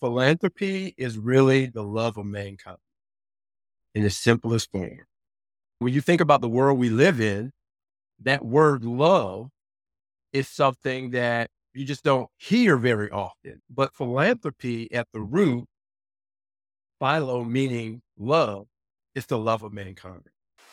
Philanthropy is really the love of mankind in the simplest form. When you think about the world we live in, that word love is something that you just don't hear very often. But philanthropy at the root, philo meaning love, is the love of mankind.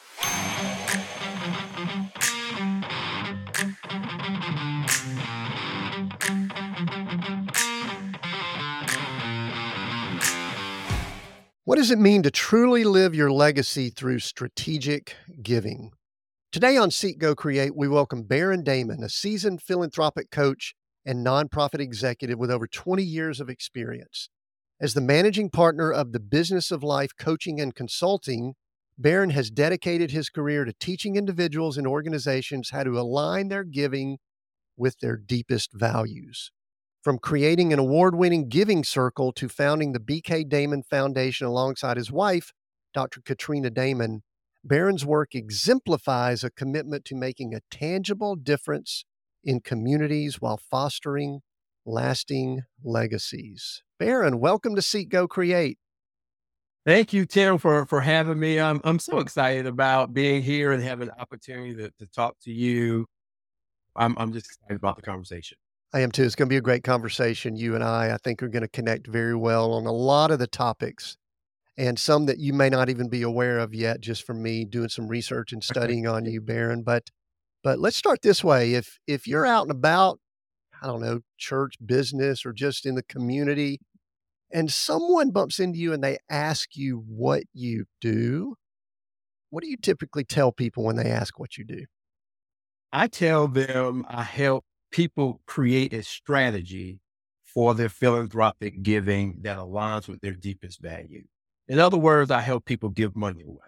What does it mean to truly live your legacy through strategic giving? Today on Seek, Go, Create, we welcome Baron Damen, a seasoned philanthropic coach and nonprofit executive with over 20 years of experience. As the managing partner of the Business of Life Coaching and Consulting, Baron has dedicated his career to teaching individuals and organizations how to align their giving with their deepest values. From creating an award-winning giving circle to founding the BK Damen Foundation alongside his wife, Dr. Katrina Damen, Baron's work exemplifies a commitment to making a tangible difference in communities while fostering lasting legacies. Baron, welcome to Seek, Go, Create. Thank you, Tim, for having me. I'm so excited about being here and having the opportunity to talk to you. I'm just excited about the conversation. I am too. It's going to be a great conversation. You and I think, are going to connect very well on a lot of the topics, and some that you may not even be aware of yet, just from me doing some research and studying on you, Baron. But let's start this way. If you're out and about, I don't know, church, business, or just in the community, and someone bumps into you and they ask you what you do, what do you typically tell people when they ask what you do? I tell them I help people create a strategy for their philanthropic giving that aligns with their deepest value. In other words, I help people give money away.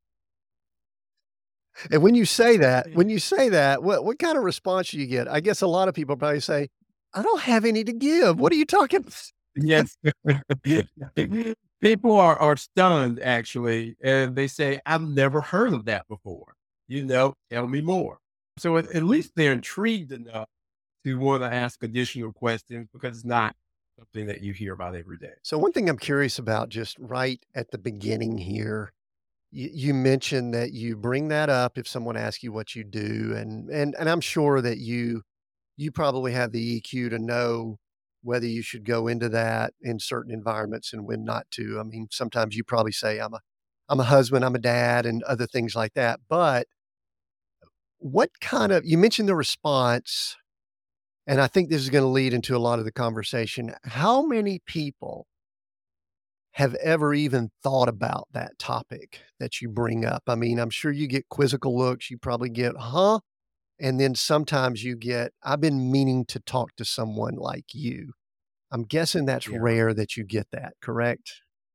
And when you say that, what kind of response do you get? I guess a lot of people probably say, I don't have any to give. What are you talking about? Yes. People are stunned, actually, and they say, I've never heard of that before. Tell me more. So at least they're intrigued enough to want to ask additional questions, because it's not something that you hear about every day. So one thing I'm curious about, just right at the beginning here, you mentioned that you bring that up if someone asks you what you do, and I'm sure that you probably have the EQ to know whether you should go into that in certain environments and when not to. I mean, sometimes you probably say, I'm a husband, I'm a dad, and other things like that. But you mentioned the response, and I think this is going to lead into a lot of the conversation. How many people have ever even thought about that topic that you bring up? I mean, I'm sure you get quizzical looks. You probably get, huh? And then sometimes you get, I've been meaning to talk to someone like you. I'm guessing that's rare that you get that, correct?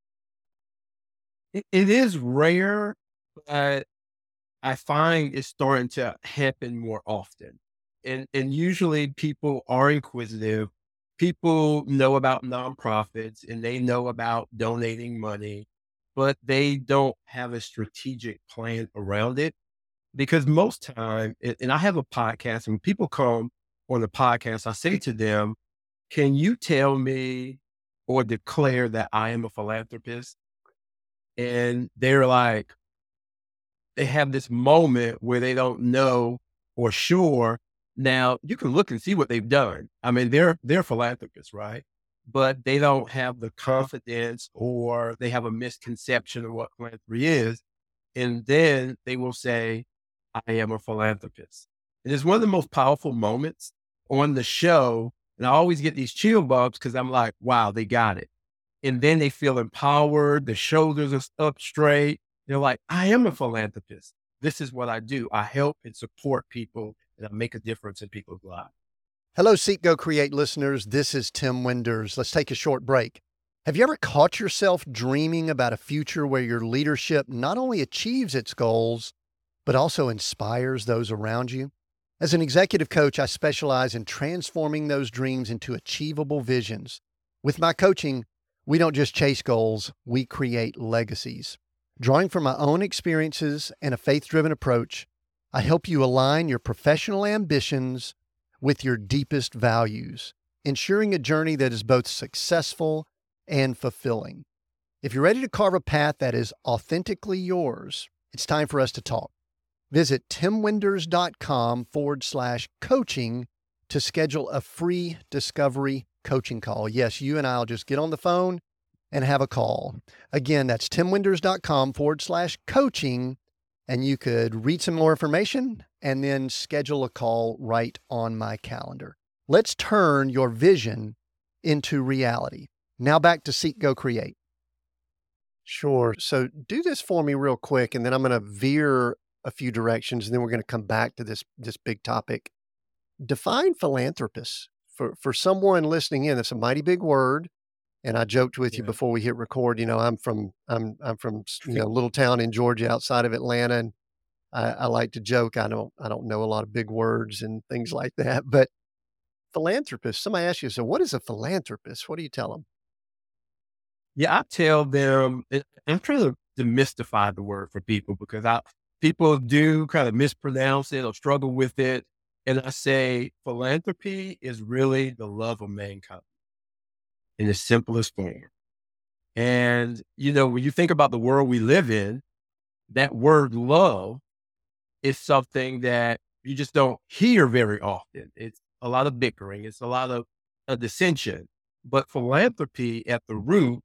It is rare, but I find it's starting to happen more often. And usually people are inquisitive. People know about nonprofits and they know about donating money, but they don't have a strategic plan around it. Because most time, and I have a podcast, and when people come on the podcast, I say to them, can you tell me or declare that I am a philanthropist? And they're like, they have this moment where they don't know for sure. Now you can look and see what they've done. I mean, they're philanthropists, right? But they don't have the confidence, or they have a misconception of what philanthropy is. And then they will say, I am a philanthropist. And it's one of the most powerful moments on the show. And I always get these chill bumps because I'm like, wow, they got it. And then they feel empowered. The shoulders are up straight. They're like, I am a philanthropist. This is what I do. I help and support people, and I make a difference in people's lives. Hello, Seek, Go, Create listeners. This is Tim Winders. Let's take a short break. Have you ever caught yourself dreaming about a future where your leadership not only achieves its goals, but also inspires those around you? As an executive coach, I specialize in transforming those dreams into achievable visions. With my coaching, we don't just chase goals, we create legacies. Drawing from my own experiences and a faith-driven approach, I help you align your professional ambitions with your deepest values, ensuring a journey that is both successful and fulfilling. If you're ready to carve a path that is authentically yours, it's time for us to talk. Visit timwinders.com/coaching to schedule a free discovery coaching call. Yes, you and I'll just get on the phone and have a call. Again, that's timwinders.com/coaching, and you could read some more information and then schedule a call right on my calendar. Let's turn your vision into reality. Now back to Seek, Go, Create. Sure. So do this for me real quick, and then I'm going to veer a few directions, and then we're going to come back to this big topic. Define philanthropist for someone listening in. That's a mighty big word. And I joked with you Yeah. before we hit record. I'm from a little town in Georgia outside of Atlanta, and I like to joke. I don't know a lot of big words and things like that. But philanthropist. Somebody asks you, so what is a philanthropist? What do you tell them? Yeah, I tell them, I'm trying to demystify the word for people because people do kind of mispronounce it or struggle with it. And I say philanthropy is really the love of mankind in the simplest form. And, when you think about the world we live in, that word love is something that you just don't hear very often. It's a lot of bickering. It's a lot of dissension, but philanthropy at the root,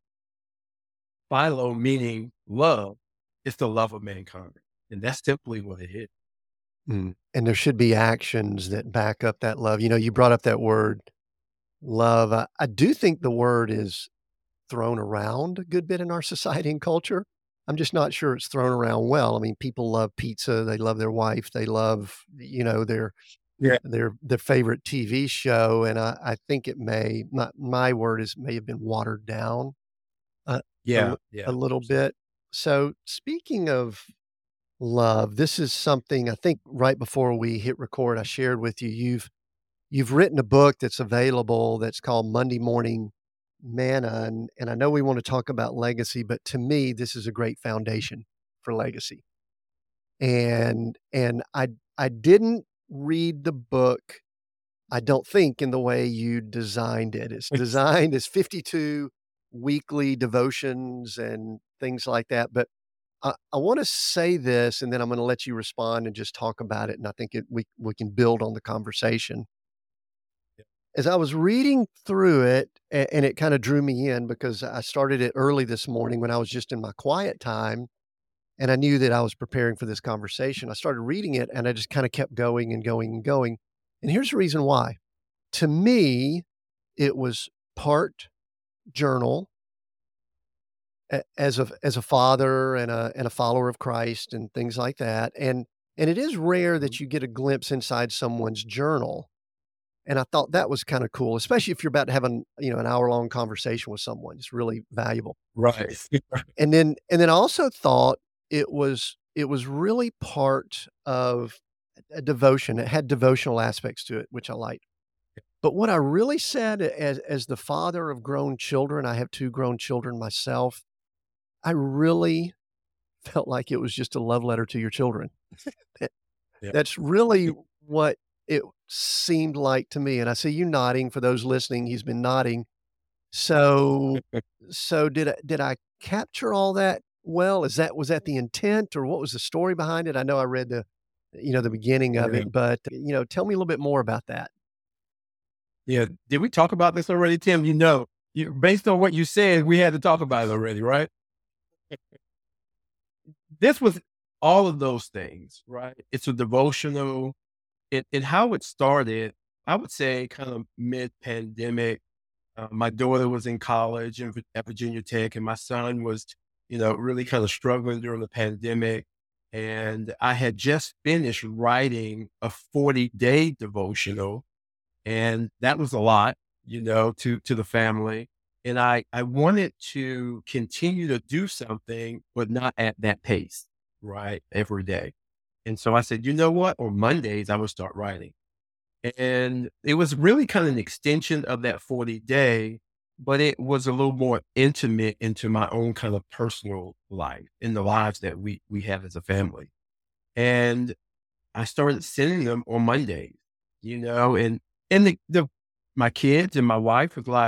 philo meaning love, is the love of mankind. And that's simply what it is. And there should be actions that back up that love. You brought up that word love. I do think the word is thrown around a good bit in our society and culture. I'm just not sure it's thrown around well. I mean, people love pizza. They love their wife. They love, Yeah. their favorite TV show. And I think it my word may have been watered down a, a, Yeah. li- a Yeah. little bit. So speaking of love, this is something I think right before we hit record, I shared with you. You've written a book that's available that's called Monday Morning Manna, and I know we want to talk about legacy, but to me, this is a great foundation for legacy. And I didn't read the book, I don't think, in the way you designed it. It's designed as 52 weekly devotions and things like that. But I want to say this, and then I'm going to let you respond and just talk about it. And I think we can build on the conversation. As I was reading through it, and it kind of drew me in because I started it early this morning when I was just in my quiet time, and I knew that I was preparing for this conversation. I started reading it, and I just kind of kept going and going and going. And here's the reason why. To me, it was part journal as a father and a follower of Christ and things like that. And it is rare Mhm. that you get a glimpse inside someone's journal. And I thought that was kind of cool, especially if you're about to have an hour-long conversation with someone. It's really valuable. Right. And then I also thought it was really part of a devotion. It had devotional aspects to it, which I liked. But what I really said as the father of grown children, I have 2 grown children myself, I really felt like it was just a love letter to your children. That Yeah. that's really what it seemed like to me, and I see you nodding. For those listening, he's been nodding. So so did I capture all that well? Was that the intent, or what was the story behind it? I know I read the beginning of Yeah. it, but, tell me a little bit more about that. Yeah. Did we talk about this already, Tim? Based on what you said, we had to talk about it already, right? This was all of those things, right? It's a devotional. And how it started, I would say kind of mid-pandemic. My daughter was in college at Virginia Tech, and my son was, really kind of struggling during the pandemic. And I had just finished writing a 40-day devotional, and that was a lot, to the family. And I wanted to continue to do something, but not at that pace, right? Every day. And so I said, you know what? On Mondays, I would start writing. And it was really kind of an extension of that 40-day, but it was a little more intimate into my own kind of personal life in the lives that we have as a family. And I started sending them on Mondays, and my kids and my wife was like,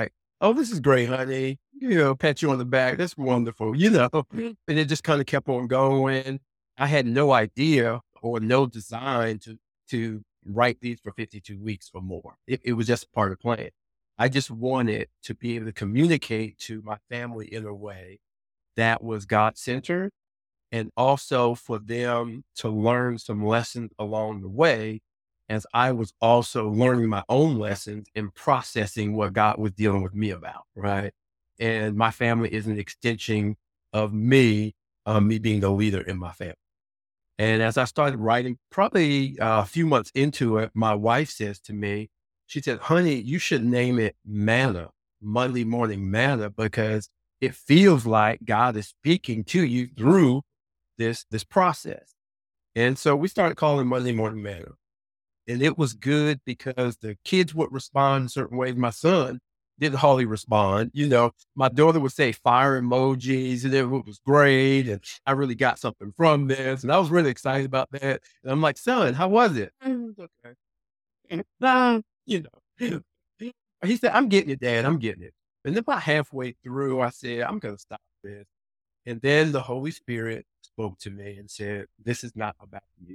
"Oh, this is great, honey." Pat you on the back. That's wonderful, and it just kind of kept on going. I had no idea or no design to write these for 52 weeks or more. It was just part of the plan. I just wanted to be able to communicate to my family in a way that was God centered, and also for them to learn some lessons along the way as I was also learning my own lessons and processing what God was dealing with me about, right? And my family is an extension of me being the leader in my family. And as I started writing, probably a few months into it, my wife says to me, she said, "Honey, you should name it manna, Monday morning manna, because it feels like God is speaking to you through this process." And so we started calling Monday morning manna. And it was good because the kids would respond in certain ways. My son didn't hardly respond. My daughter would say fire emojis and it was great. And I really got something from this. And I was really excited about that. And I'm like, "Son, how was it?" "It was okay." And, you know, he said, "I'm getting it, Dad. I'm getting it." And then about halfway through, I said, "I'm going to stop this." And then the Holy Spirit spoke to me and said, "This is not about you.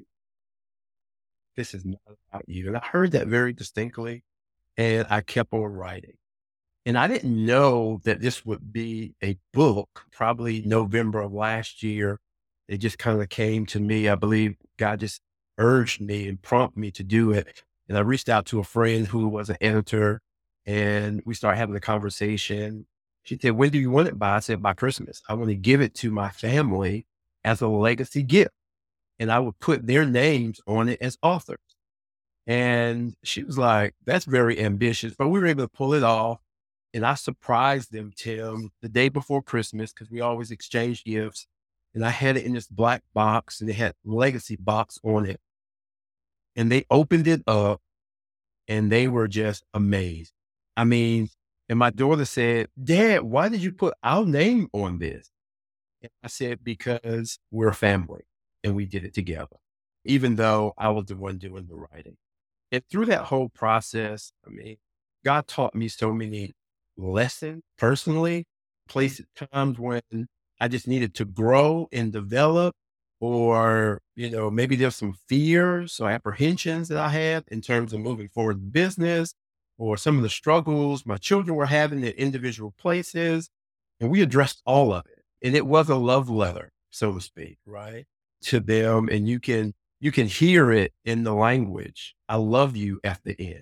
This is not about you." And I heard that very distinctly, and I kept on writing. And I didn't know that this would be a book, probably November of last year. It just kind of came to me. I believe God just urged me and prompted me to do it. And I reached out to a friend who was an editor, and we started having a conversation. She said, "When do you want it by?" I said, "By Christmas. I want to give it to my family as a legacy gift." And I would put their names on it as authors. And she was like, "That's very ambitious," but we were able to pull it off. And I surprised them, Tim, the day before Christmas, because we always exchange gifts. And I had it in this black box and it had legacy box on it. And they opened it up and they were just amazed. I mean, and my daughter said, "Dad, why did you put our name on this?" And I said, "Because we're a family and we did it together, even though I was the one doing the writing." And through that whole process, I mean, God taught me so many lessons personally, places, times when I just needed to grow and develop, or, maybe there's some fears or apprehensions that I had in terms of moving forward in business, or some of the struggles my children were having at individual places. And we addressed all of it. And it was a love letter, so to speak, right? To them. And you can hear it in the language. "I love you" at the end.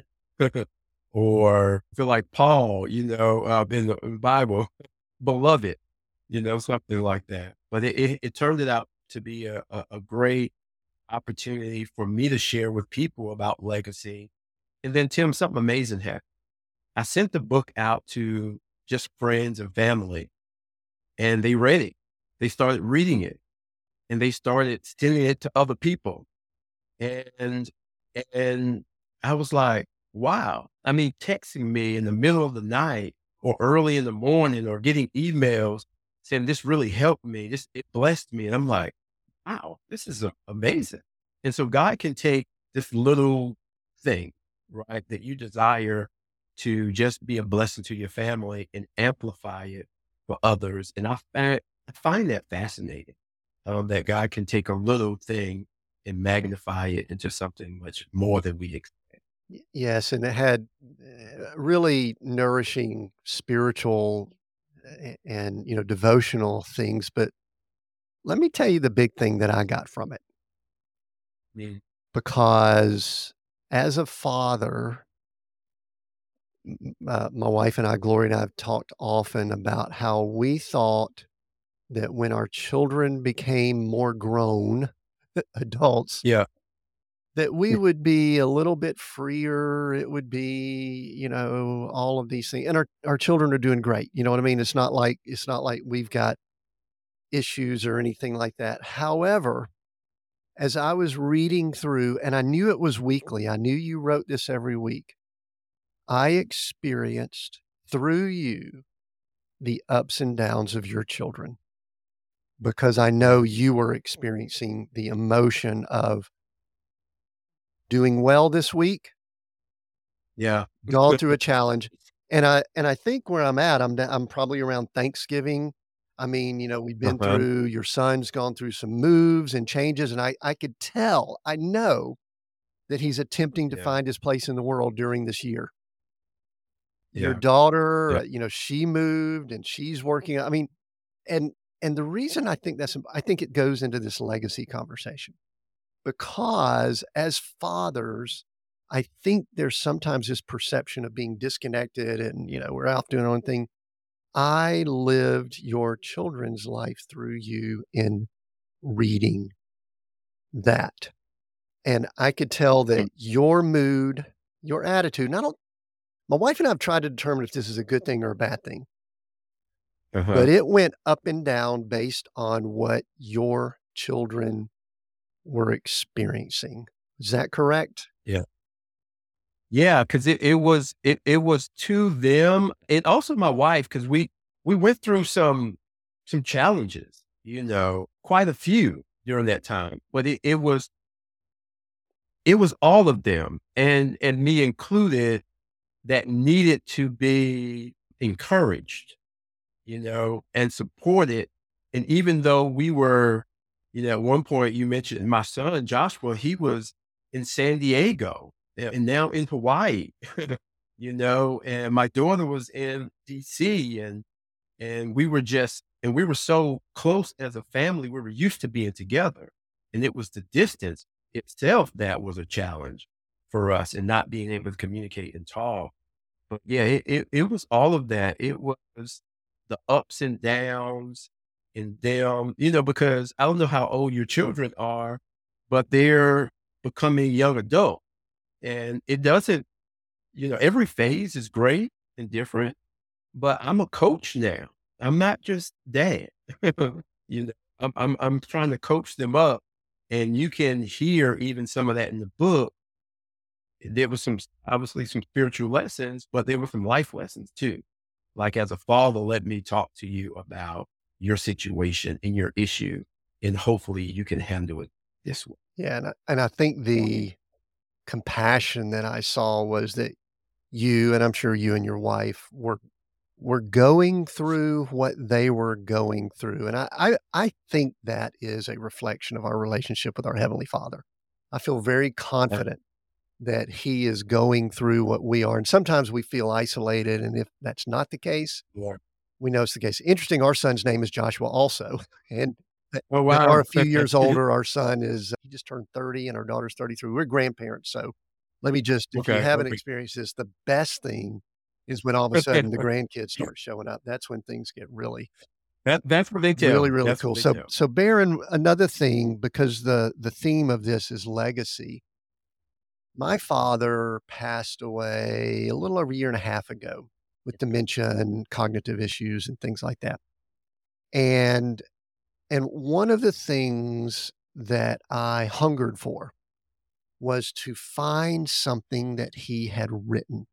Or feel like Paul, in the Bible, "Beloved," something like that. But it turned it out to be a great opportunity for me to share with people about legacy. And then, Tim, something amazing happened. I sent the book out to just friends and family, and they read it. They started reading it, and they started sending it to other people. And and I was like, wow. I mean, texting me in the middle of the night or early in the morning or getting emails saying, "This really helped me. It blessed me." And I'm like, wow, this is amazing. And so God can take this little thing, right, that you desire to just be a blessing to your family and amplify it for others. And I find that fascinating, that God can take a little thing and magnify it into something much more than we expect. Yes, and it had really nourishing spiritual and devotional things. But let me tell you the big thing that I got from it, Mm. because as a father, my wife and I, Gloria and I, have talked often about how we thought that when our children became more grown adults, Yeah. that we would be a little bit freer. It would be, all of these things. And our children are doing great. You know what I mean? It's not like we've got issues or anything like that. However, as I was reading through, and I knew it was weekly, I knew you wrote this every week. I experienced through you the ups and downs of your children, because I know Mm. you were experiencing the emotion of doing well this week, Yeah. gone through a challenge, And I think where I'm at, I'm probably around Thanksgiving. I mean, we've been Uh-huh. through your son's gone through some moves and changes, and I could tell, I know that he's attempting to Yeah. find his place in the world during this year. Your Yeah. daughter, Yeah. she moved and she's working. I mean, and and the reason I think I think it goes into this legacy conversation because as fathers, I think there's sometimes this perception of being disconnected and, we're out doing our own thing. I lived your children's life through you in reading that. And I could tell Mm. that your mood, your attitude, and I don't my wife and I have tried to determine if this is a good thing or a bad thing, Uh-huh. but it went up and down based on what your children were experiencing. Is that correct? Yeah. Yeah, because it was to them and also my wife, because we went through some challenges, quite a few during that time, but it was all of them and me included that needed to be encouraged, and supported. And even though we were, at one point you mentioned my son Joshua, he was in San Diego and now in Hawaii, and my daughter was in DC and we were so close as a family. We were used to being together. And it was the distance itself that was a challenge for us and not being able to communicate and talk. But yeah, it was all of that. It was the ups and downs and them, because I don't know how old your children are, but they're becoming young adult. And it doesn't, every phase is great and different, but I'm a coach now. I'm not just dad. you know, I'm trying to coach them up. And you can hear even some of that in the book. There was obviously some spiritual lessons, but there were some life lessons too. Like as a father, let me talk to you about your situation and your issue, and hopefully you can handle it this way. Yeah, and I think the compassion that I saw was that you, and I'm sure you and your wife were going through what they were going through, and I think that is a reflection of our relationship with our Heavenly Father. I feel very Yeah. confident that He is going through what we are, and sometimes we feel isolated, and if that's not the case, Yeah. we know it's the case. Interesting, our son's name is Joshua also, and Oh they are wow. a few years older. Our son is he just turned 30 and our daughter's 33. We're grandparents, so let me just if you Okay. haven't Perfect. experienced this, the best thing is when all of a sudden the grandkids start showing up. That's when things get really, That's what they tell really, me. really That's what cool. they So tell me. so Baron, another thing, because the theme of this is legacy. My father passed away a little over a year and a half ago with dementia and cognitive issues and things like that. And and one of the things that I hungered for was to find something that he had written.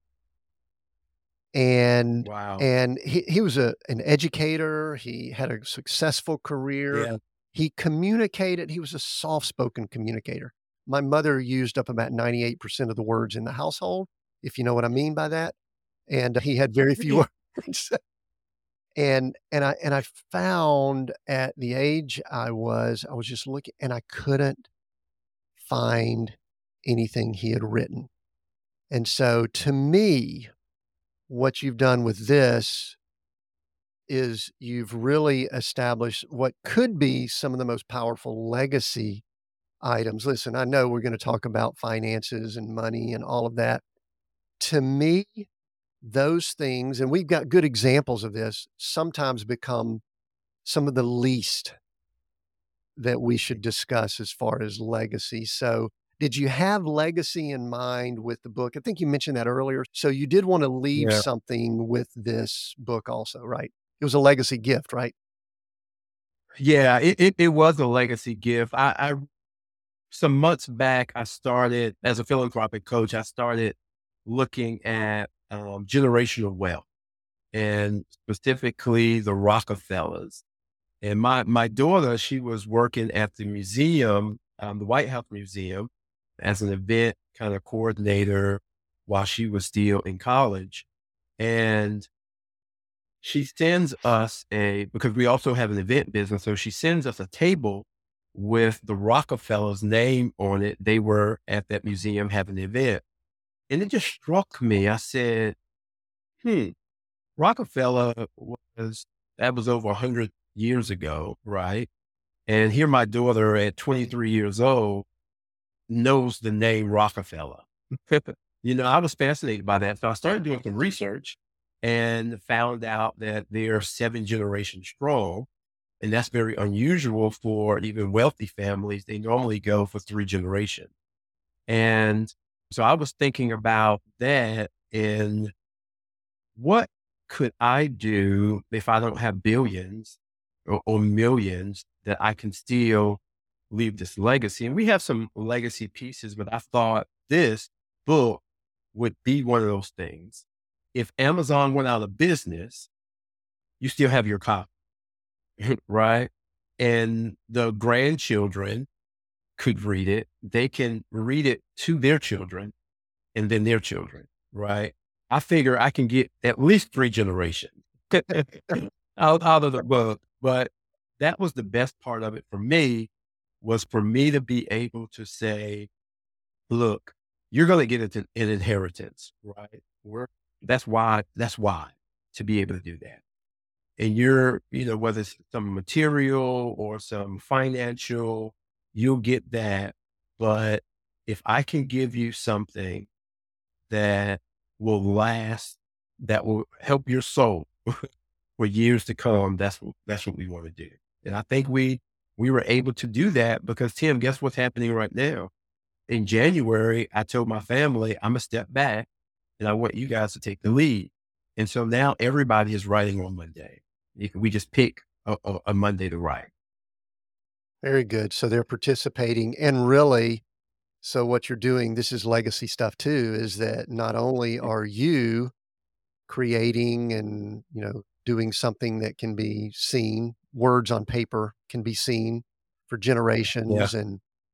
And Wow. and he was an educator, he had a successful career, Yeah. he communicated, he was a soft-spoken communicator. My mother used up about 98% of the words in the household, if you know what I mean by that, and he had very few Yeah. words. And I found at the age I was just looking and I couldn't find anything he had written. And so to me, what you've done with this is you've really established what could be some of the most powerful legacy items. Listen, I know we're going to talk about finances and money and all of that. To me, those things, and we've got good examples of this, sometimes become some of the least that we should discuss as far as legacy. So, did you have legacy in mind with the book? I think you mentioned that earlier. So, you did want to leave Yeah. something with this book also, right? It was a legacy gift, right? Yeah. It was a legacy gift. I some months back, I started as a philanthropic coach. I started looking at generational wealth and specifically the Rockefellers. And my daughter, she was working at the museum, the White House Museum, as an event kind of coordinator while she was still in college. And she sends us because we also have an event business. So she sends us a table with the Rockefeller's name on it. They were at that museum having an event. And it just struck me. I said, hmm, Rockefeller that was over 100 years ago, right? And here my daughter at 23 years old knows the name Rockefeller. I was fascinated by that. So I started doing some research and found out that they're 7 generations strong. And that's very unusual for even wealthy families. They normally go for 3 generations. And so I was thinking about that and what could I do if I don't have billions or millions that I can still leave this legacy? And we have some legacy pieces, but I thought this book would be one of those things. If Amazon went out of business, you still have your copy, right? And the grandchildren could read it. They can read it to their children and then their children, right? I figure I can get at least 3 generations out of the book. But that was the best part of it for me, was for me to be able to say, look, you're going to get an inheritance, right? That's why to be able to do that. And whether it's some material or some financial, you'll get that. But if I can give you something that will last, that will help your soul for years to come, that's what we want to do. And I think we were able to do that because, Tim, guess what's happening right now? In January, I told my family, I'm gonna step back and I want you guys to take the lead. And so now everybody is writing on Monday. We just pick a Monday to write. Very good. So they're participating and really, so what you're doing, this is legacy stuff too, is that not only are you creating and, doing something that can be seen, words on paper can be seen for Yeah. generations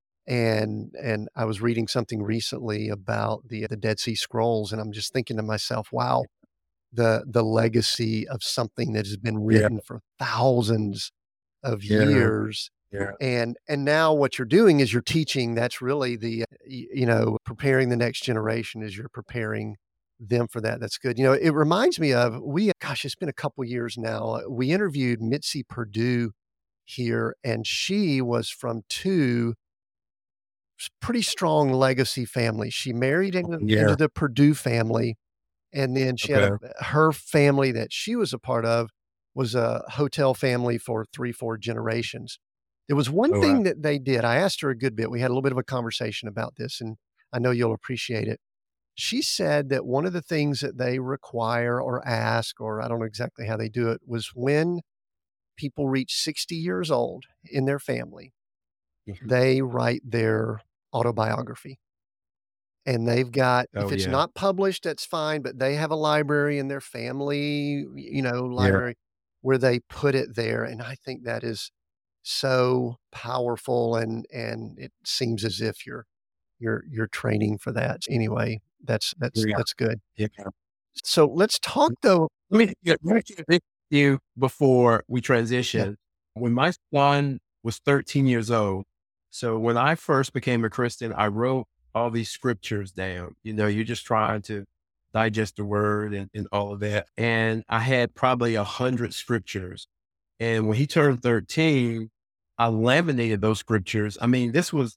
and I was reading something recently about the Dead Sea Scrolls, and I'm just thinking to myself, wow, the legacy of something that has been Yeah. written for thousands of Yeah. years. Yeah. And now what you're doing is you're teaching, that's really preparing the next generation as you're preparing them for that. That's good. It reminds me of it's been a couple years now. We interviewed Mitzi Perdue here, and she was from two pretty strong legacy families. She married into Yeah. the Perdue family, and then she had Okay. her family that she was a part of was a hotel family for 3, 4 generations. There was one All right. thing that they did. I asked her a good bit. We had a little bit of a conversation about this, and I know you'll appreciate it. She said that one of the things that they require or ask, or I don't know exactly how they do it, was when people reach 60 years old in their family, Mhm. they write their autobiography. And they've got, if Oh it's yeah. not published, that's fine, but they have a library in their family, Yeah. library where they put it there, and I think that is so powerful, and it seems as if you're training for that. Anyway, Yeah. that's good. Yeah. So let's talk though. Let me you before we Yeah. transition. When my son was 13 years old, so when I first became a Christian, I wrote all these scriptures down. You're just trying to digest the word and all of that. And I had probably 100 scriptures. And when he turned 13, I laminated those scriptures. I mean, this was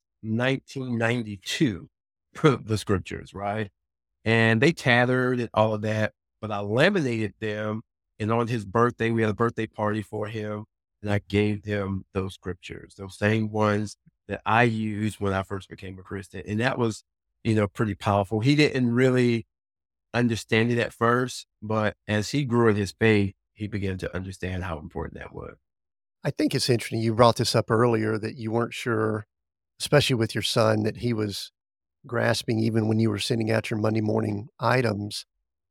1992, the scriptures, right? And they tattered and all of that, but I laminated them. And on his birthday, we had a birthday party for him. And I gave him those scriptures, those same ones that I used when I first became a Christian. And that was, pretty powerful. He didn't really understand it at first, but as he grew in his faith, he began to understand how important that was. I think it's interesting. You brought this up earlier that you weren't sure, especially with your son, that he was grasping even when you were sending out your Monday morning items.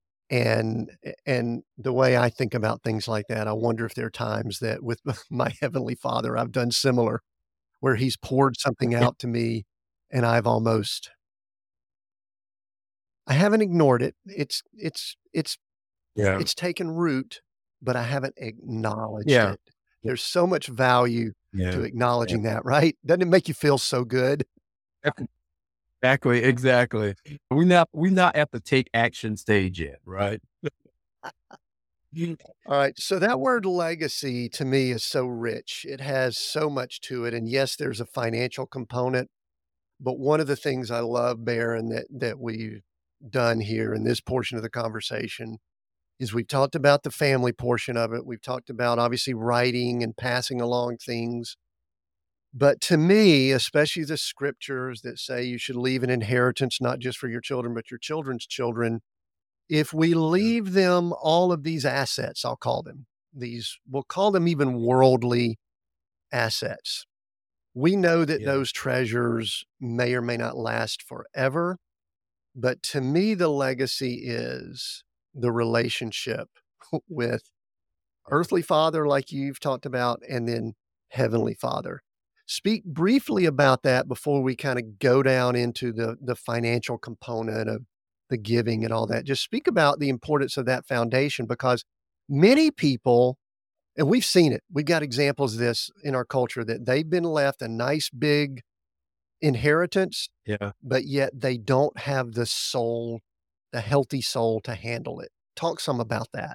And the way I think about things like that, I wonder if there are times that with my heavenly Father, I've done similar, where he's poured something out to me and I haven't ignored it. It's Yeah. It's taken root, but I haven't acknowledged Yeah. it. There's so much value Yeah. to Yeah. acknowledging that, right? Doesn't it make you feel so good? Exactly, exactly. We're not at the take action stage yet, right? Mm. All right. So that word legacy to me is so rich. It has so much to it. And yes, there's a financial component, but one of the things I love, Baron, that we've done here in this portion of the conversation is we've talked about the family portion of it. We've talked about obviously writing and passing along things. But to me, especially the scriptures that say you should leave an inheritance not just for your children, but your children's children, if we Yeah. leave them all of these assets, I'll call them we'll call them even worldly assets. We know that Yeah. those treasures may or may not last forever. But to me, the legacy is the relationship with earthly father, like you've talked about, and then heavenly father. Speak briefly about that before we kind of go down into the financial component of the giving and all that. Just speak about the importance of that foundation because many people, and we've seen it, we've got examples of this in our culture that they've been left a nice big inheritance, Yeah. but yet they don't have the soul, the healthy soul to handle it. Talk some about that.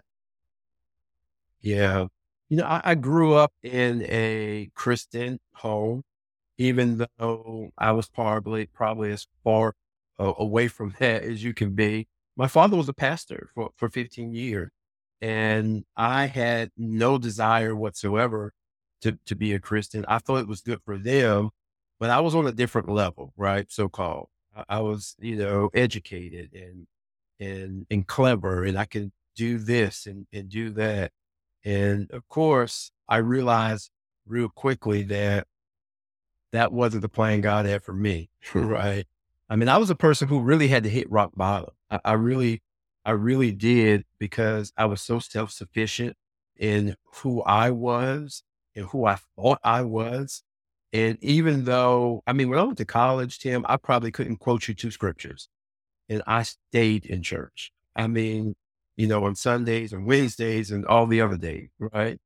Yeah. I grew up in a Christian home, even though I was probably as far away from that as you can be. My father was a pastor for 15 years, and I had no desire whatsoever to be a Christian. I thought it was good for them, but I was on a different level, right? So called. I was, educated and clever, and I could do this and do that. And of course, I realized real quickly that that wasn't the plan God had for me, right? I mean, I was a person who really had to hit rock bottom. I really did because I was so self sufficient in who I was and who I thought I was. And even though, I mean, when I went to college, Tim, I probably couldn't quote you two scriptures, and I stayed in church. I mean, on Sundays and Wednesdays and all the other days, right?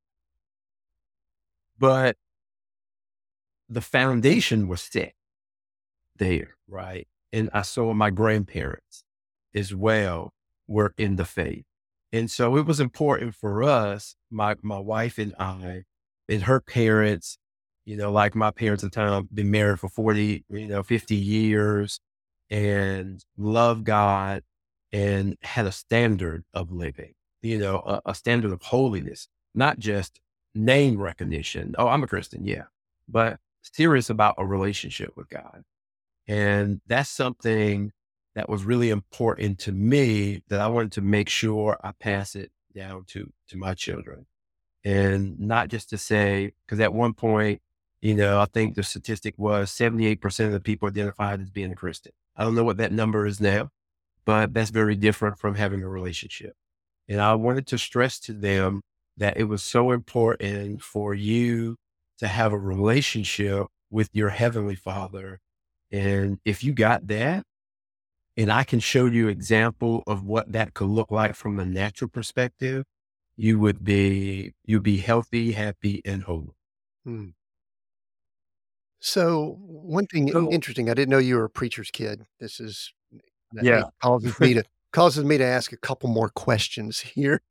But the foundation was set there, right? And I saw my grandparents as well were in the faith. And so it was important for us, my wife and I, and her parents, like my parents at the time, been married for 40, 50 years and love God and had a standard of living, a standard of holiness, not just name recognition. Oh, I'm a Christian. Yeah. But serious about a relationship with God. And that's something that was really important to me that I wanted to make sure I pass it down to my children. And not just to say, because at one point, I think the statistic was 78% of the people identified as being a Christian. I don't know what that number is now, but that's very different from having a relationship. And I wanted to stress to them that it was so important for you to have a relationship with your heavenly father. And if you got that, and I can show you example of what that could look like from a natural perspective, you'd be healthy, happy, and whole. Hmm. So one thing So interesting, I didn't know you were a preacher's kid. This is that yeah. it causes me to ask a couple more questions here.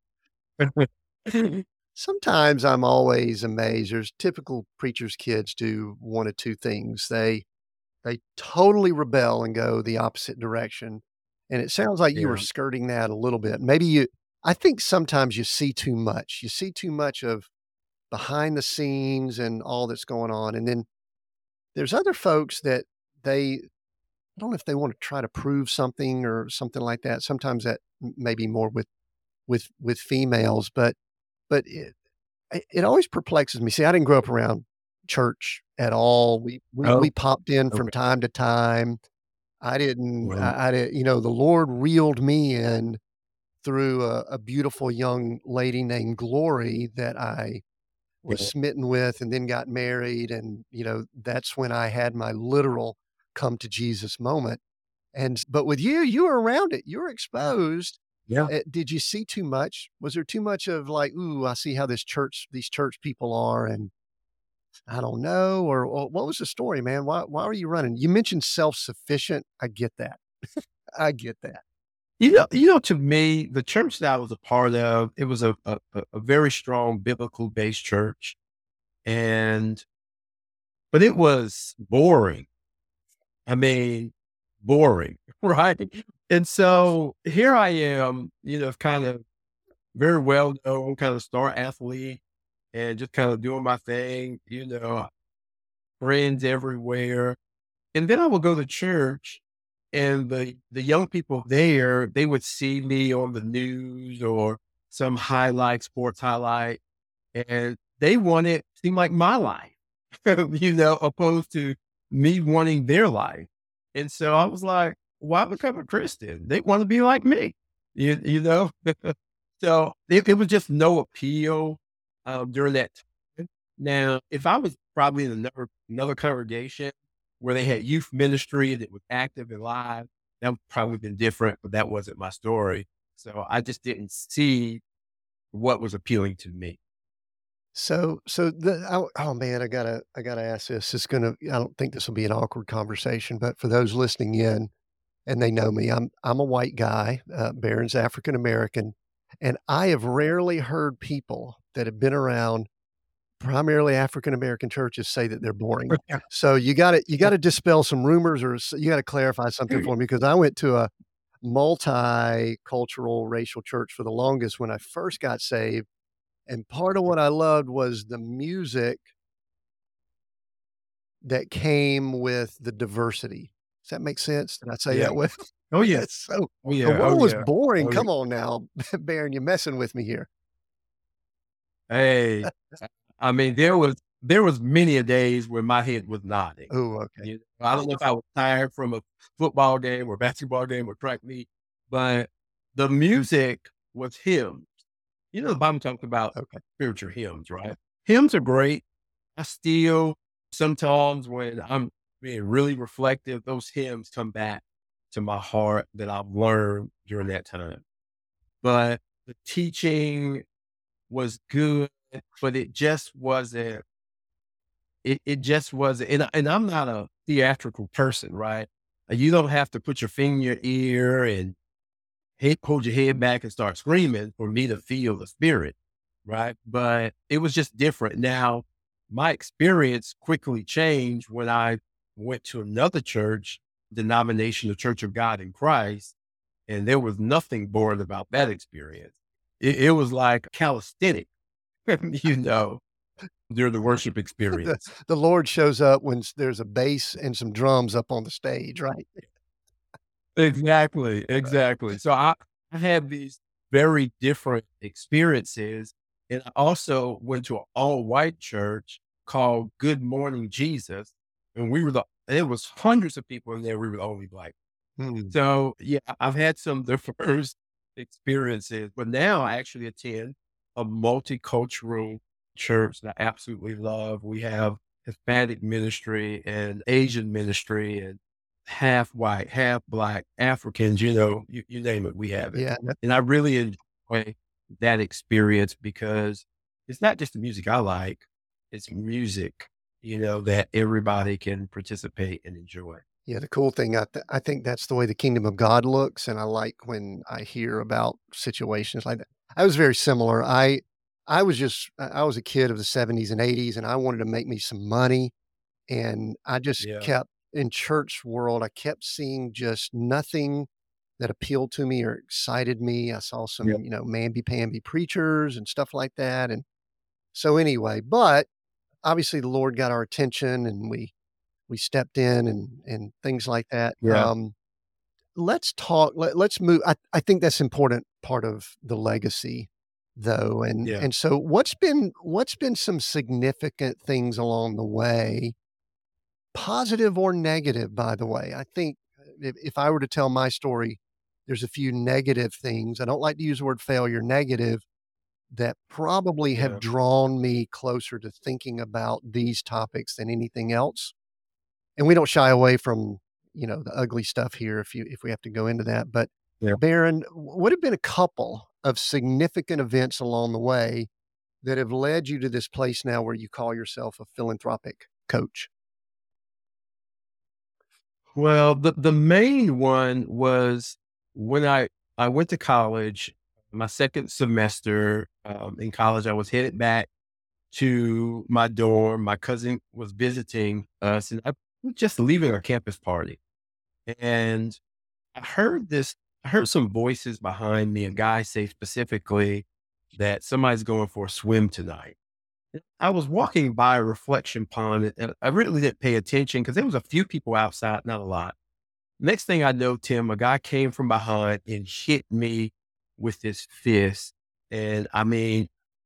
Sometimes I'm always amazed. There's typical preacher's kids do one of two things. They totally rebel and go the opposite direction. And it sounds like you were Yeah. skirting that a little bit. I think sometimes you see too much. You see too much of behind the scenes and all that's going on. And then there's other folks that I don't know if they want to try to prove something or something like that. Sometimes that maybe more with females, but it always perplexes me. See, I didn't grow up around church at all. We Oh, popped in from okay. time to time. Well, I did, the Lord reeled me in through a beautiful young lady named Glory that I was yeah, smitten with and then got married. And, that's when I had my literal come to Jesus moment. But with you, you were around it. You were exposed. Yeah. Did you see too much? Was there too much of like, "Ooh, I see how these church people are, and I don't know," or what was the story, man? Why were you running? You mentioned self-sufficient. I get that. I get that. To me, the church that I was a part of, it was a very strong biblical based church. And but it was boring. I mean, boring, right? And so here I am, kind of very well known, kind of star athlete, and just kind of doing my thing, friends everywhere. And then I would go to church, and the young people there, they would see me on the news or some highlight, sports highlight, and they wanted seem like my life, opposed to me wanting their life. And so I was like, why become a Christian? They want to be like me, you know? So it was just no appeal during that time. Now, if I was probably in another congregation where they had youth ministry and it was active and live, that would probably been different, but that wasn't my story. So I just didn't see what was appealing to me. So oh man, I gotta ask this. I don't think this will be an awkward conversation, but for those listening in and they know me, I'm a white guy. Barron's African American, and I have rarely heard people that have been around primarily African American churches say that they're boring. So you gotta dispel some rumors, or you gotta clarify something for me, because I went to a multicultural racial church for the longest when I first got saved, and part of what I loved was the music that came with the diversity. Does that make sense? Did I say Yeah. that well? Oh yeah. That's so Oh so yeah. what Oh was yeah. boring? Oh yeah. Come on now, Baron, you're messing with me here. Hey, I mean, there was many a days where my head was nodding. Oh, okay. I don't know if I was tired from a football game or basketball game or track meet, but the music was hymns. The Bible talks about Okay. spiritual hymns, right? Hymns are great. I still sometimes when I'm being really reflective, those hymns come back to my heart that I've learned during that time. But the teaching was good, but it just wasn't, and I'm not a theatrical person, right? You don't have to put your finger in your ear and hold your head back and start screaming for me to feel the spirit, right? But it was just different. Now, my experience quickly changed when I went to another church denomination, the Church of God in Christ, and there was nothing boring about that experience. It was like calisthenic, you know, during the worship The experience. the Lord shows up when there's a bass and some drums up on the stage, right? Exactly, Right. exactly. So I had these very different experiences, and I also went to an all white church called Good Morning Jesus, and it was hundreds of people in there. We were the only black. Hmm. So yeah, I've had some diverse experiences, but now I actually attend a multicultural church that I absolutely love. We have Hispanic ministry and Asian ministry and half white, half black, Africans, you name it, we have it. Yeah, And I really enjoy that experience because it's not just the music I like, it's music, that everybody can participate and enjoy. yeah, the cool thing, I think that's the way the kingdom of God looks, and I like when I hear about situations like that. I was very similar. I was a kid of the '70s and '80s, and I wanted to make me some money, and I just Yeah. kept in church world, I kept seeing just nothing that appealed to me or excited me. I saw Yeah. some, mamby-pamby preachers and stuff like that, and so anyway, but obviously the Lord got our attention, and we stepped in and things like that. Yeah. Let's talk. Let's move. I think that's important part of the legacy, though. And Yeah. and so what's been some significant things along the way, positive or negative? By the way, I think if I were to tell my story, there's a few negative things. I don't like to use the word failure. Negative that probably have Yeah. drawn me closer to thinking about these topics than anything else. And we don't shy away from, the ugly stuff here if we have to go into that, but Yeah. Baron, what have been a couple of significant events along the way that have led you to this place now where you call yourself a philanthropic coach? Well, the main one was when I went to college, my second semester in college, I was headed back to my dorm. My cousin was visiting us, and I was just leaving a campus party, and I heard this. I heard some voices behind me. A guy say specifically that somebody's going for a swim tonight. I was walking by a reflection pond, and I really didn't pay attention because there was a few people outside, not a lot. Next thing I know, Tim, a guy came from behind and hit me with his fist. And I mean,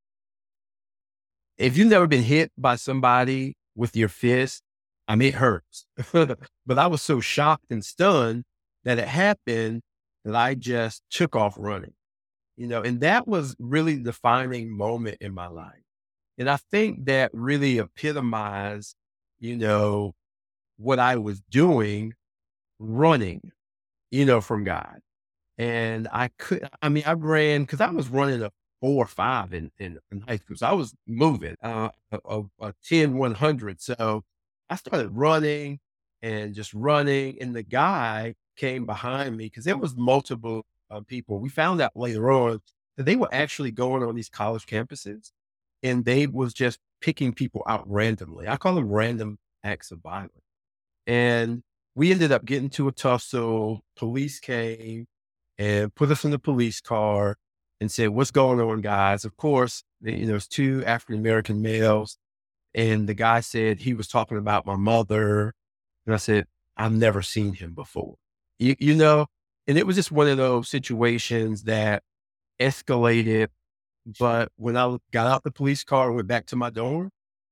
if you've never been hit by somebody with your fist, I mean, it hurts. But I was so shocked and stunned that it happened that I just took off running, and that was really the defining moment in my life. And I think that really epitomized, you know, what I was doing running, from God. And I ran because I was running a 4 or 5 in high school. So I was moving a 10, 100. So I started running and just running. And the guy came behind me because there was multiple people. We found out later on that they were actually going on these college campuses and they was just picking people out randomly. I call them random acts of violence. And we ended up getting to a tussle. Police came and put us in the police car and said, "What's going on, guys?" Of course, it's 2 African American males. And the guy said he was talking about my mother. And I said, "I've never seen him before." You know, and it was just one of those situations that escalated. But when I got out the police car and went back to my dorm,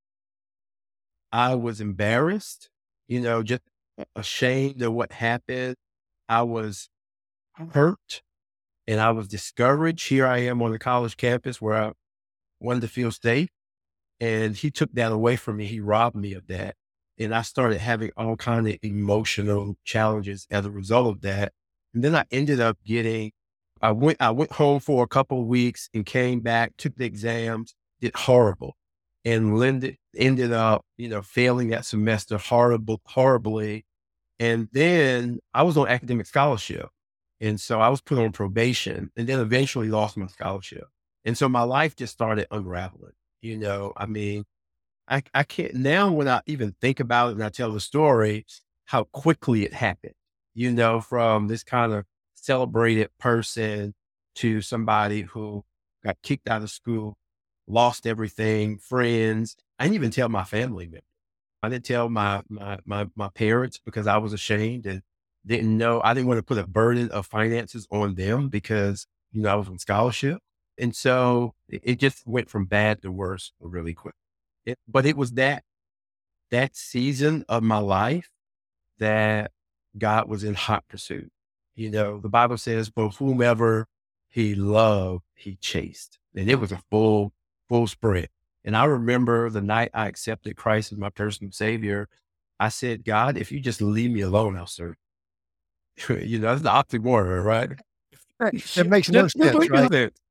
I was embarrassed, just ashamed of what happened. I was hurt and I was discouraged. Here I am on the college campus where I wanted to feel safe. And he took that away from me. He robbed me of that. And I started having all kind of emotional challenges as a result of that. And then I ended up I went home for a couple of weeks and came back, took the exams, did horrible and ended up, failing that semester horribly. And then I was on academic scholarship. And so I was put on probation and then eventually lost my scholarship. And so my life just started unraveling. I mean, I can't now when I even think about it and I tell the story, how quickly it happened, from this kind of celebrated person to somebody who got kicked out of school, lost everything, friends. I didn't even tell my family members. I didn't tell my parents because I was ashamed and didn't know. I didn't want to put a burden of finances on them because, I was on scholarship. And so it just went from bad to worse really quick. But it was that season of my life that God was in hot pursuit. The Bible says, "But whomever he loved, he chased." And it was a full spread. And I remember the night I accepted Christ as my personal savior, I said, "God, if you just leave me alone, I'll serve." That's the oxymoron, right? Right. It makes no Just sense, look right? at it.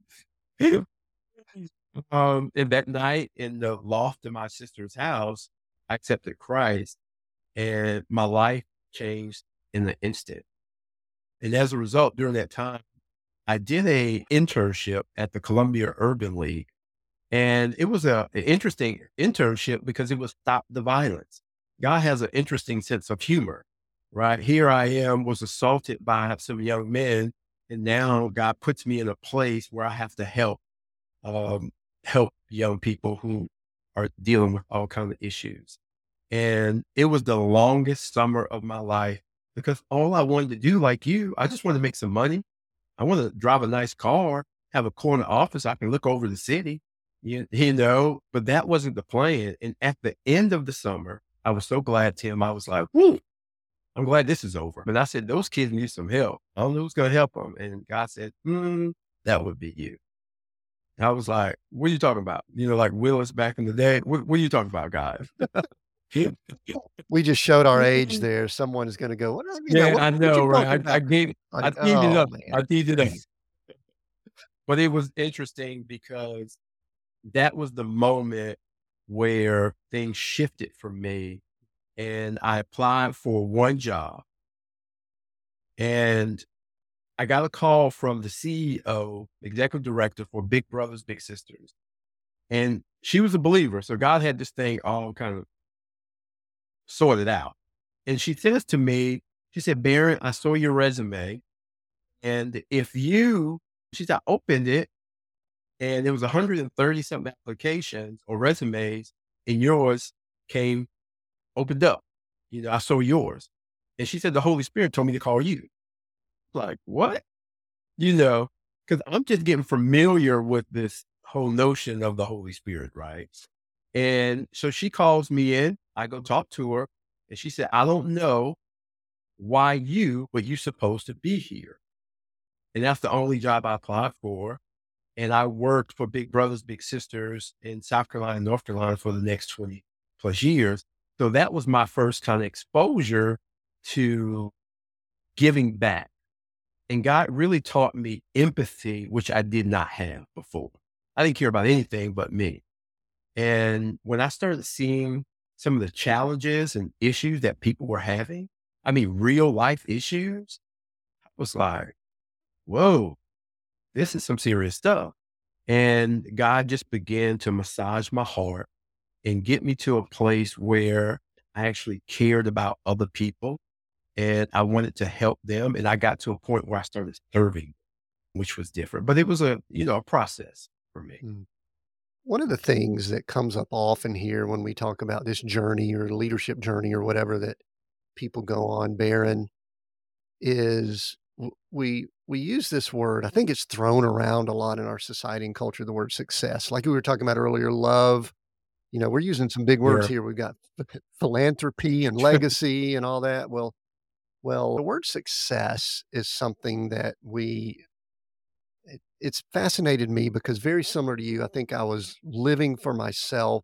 And that night in the loft of my sister's house, I accepted Christ and my life changed in an instant. And as a result, during that time, I did a internship at the Columbia Urban League. And it was an interesting internship because it was Stop the Violence. God has an interesting sense of humor, right? Here I am, was assaulted by some young men. And now God puts me in a place where I have to um, help young people who are dealing with all kinds of issues. And it was the longest summer of my life because all I wanted to do, like you, I just wanted to make some money. I want to drive a nice car, have a corner office. I can look over the city, but that wasn't the plan. And at the end of the summer, I was so glad, Tim, I was like, "Whoo, I'm glad this is over." But I said, those kids need some help. I don't know who's going to help them. And God said, that would be you. I was like, "What are you talking about?" Like Willis back in the day. What are you talking about, guys? We just showed our age there. Someone is gonna go, Yeah, what I what you know, talking right? about?" I Like, gave it "Oh, up. I man." gave it up. But it was interesting because that was the moment where things shifted for me, and I applied for one job, and I got a call from the CEO, executive director for Big Brothers Big Sisters, and she was a believer, so God had this thing all kind of sorted out. And she says to me, she said, "Baron, I saw your resume, and if you," she said, "I opened it, and there was 130 something applications or resumes, and yours came opened up. I saw yours." And she said, "The Holy Spirit told me to call you." Like, what? Because I'm just getting familiar with this whole notion of the Holy Spirit, right? And so she calls me in, I go talk to her, and she said, "I don't know why but you're supposed to be here." And that's the only job I applied for. And I worked for Big Brothers Big Sisters in South Carolina, North Carolina for the next 20 plus years. So that was my first kind of exposure to giving back. And God really taught me empathy, which I did not have before. I didn't care about anything but me. And when I started seeing some of the challenges and issues that people were having, I mean, real life issues, I was like, whoa, this is some serious stuff. And God just began to massage my heart and get me to a place where I actually cared about other people and I wanted to help them. And I got to a point where I started serving, which was different, but it was a process for me. Mm. One of the things that comes up often here when we talk about this journey or leadership journey or whatever that people go on, Baron, is we use this word. I think it's thrown around a lot in our society and culture, the word success. Like we were talking about earlier, love. We're using some big words Yeah. here. We've got philanthropy and legacy and all that. Well, the word success is something that it's fascinated me because very similar to you, I think I was living for myself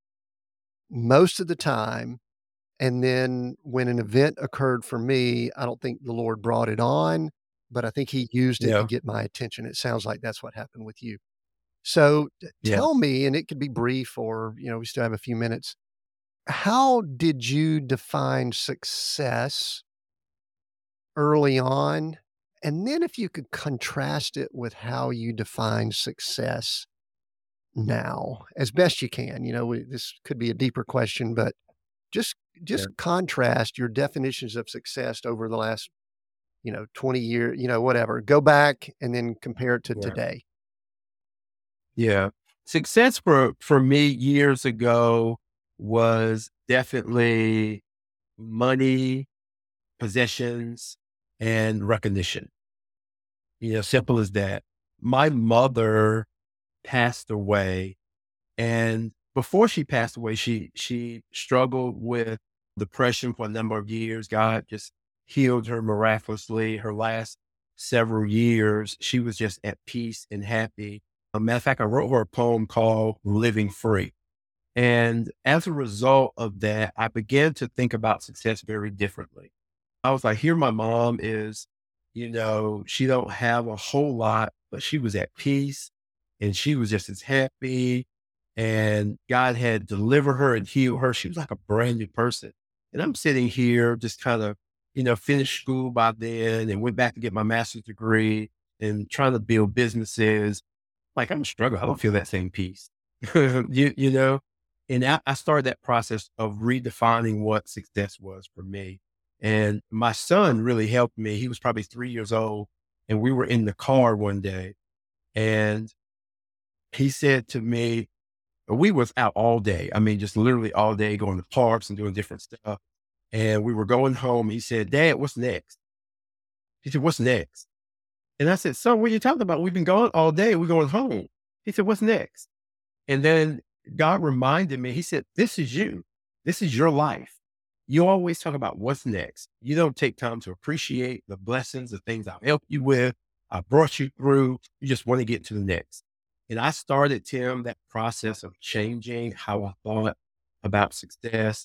most of the time. And then when an event occurred for me, I don't think the Lord brought it on, but I think he used it to Yeah. get my attention. It sounds like that's what happened with you. So Yeah. tell me, and it could be brief or, we still have a few minutes. How did you define success early on? And then if you could contrast it with how you define success now, as best you can. This could be a deeper question, but just Yeah. contrast your definitions of success over the last, 20 years, whatever. Go back and then compare it to Yeah. today. Yeah. Success for me years ago was definitely money, possessions, and recognition. Simple as that. My mother passed away, and before she passed away, she struggled with depression for a number of years. God just healed her miraculously. Her last several years, she was just at peace and happy. A matter of fact, I wrote her a poem called Living Free. And as a result of that, I began to think about success very differently. I was like, here my mom is, she don't have a whole lot, but she was at peace and she was just as happy and God had delivered her and healed her. She was like a brand new person. And I'm sitting here just kind of, finished school by then and went back to get my master's degree and trying to build businesses. Like I'm struggling. I don't feel that same peace, you know? And I started that process of redefining what success was for me. And my son really helped me. He was probably 3 years old and we were in the car one day and he said to me, we was out all day. I mean, just literally all day going to parks and doing different stuff. And we were going home. He said, "Dad, what's next?" He said, "What's next?" And I said, "Son, what are you talking about? We've been gone all day. We're going home." He said, "What's next?" And then God reminded me, he said, "This is you. This is your life. You always talk about what's next. You don't take time to appreciate the blessings, the things I've helped you with. I brought you through. You just want to get to the next." And I started, Tim, that process of changing how I thought about success.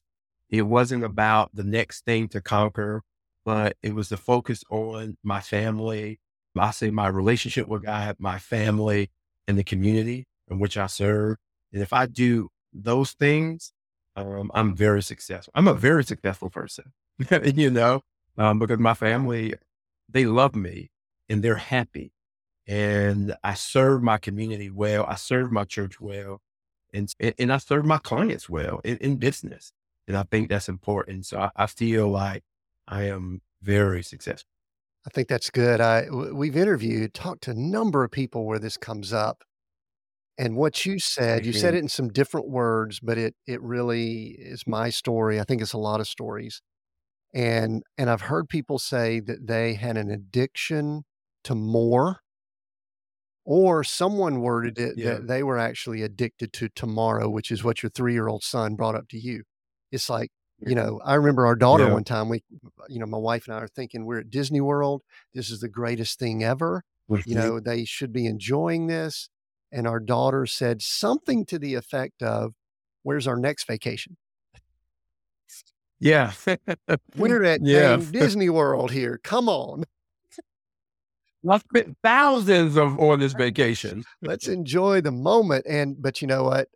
It wasn't about the next thing to conquer, but it was the focus on my family. I say my relationship with God, my family, and the community in which I serve. And if I do those things, I'm very successful. I'm a very successful person, because my family, they love me and they're happy. And I serve my community well. I serve my church well, and I serve my clients well in business. And I think that's important. So I feel like I am very successful. I think that's good. We've talked to a number of people where this comes up, and what you said Mhm. it in some different words, but it really is my story. I think it's a lot of stories. And I've heard people say that they had an addiction to more, or someone worded it Yeah. that they were actually addicted to tomorrow, which is what your 3-year-old son brought up to you. It's like, Mhm. I remember our daughter Yeah. one time, my wife and I are thinking we're at Disney World. This is the greatest thing ever. Mhm. They should be enjoying this. And our daughter said something to the effect of, "Where's our next vacation? Yeah. We're at Yeah. dang Disney World here. Come on." I spent thousands of on this vacation. Let's enjoy the moment. But you know what?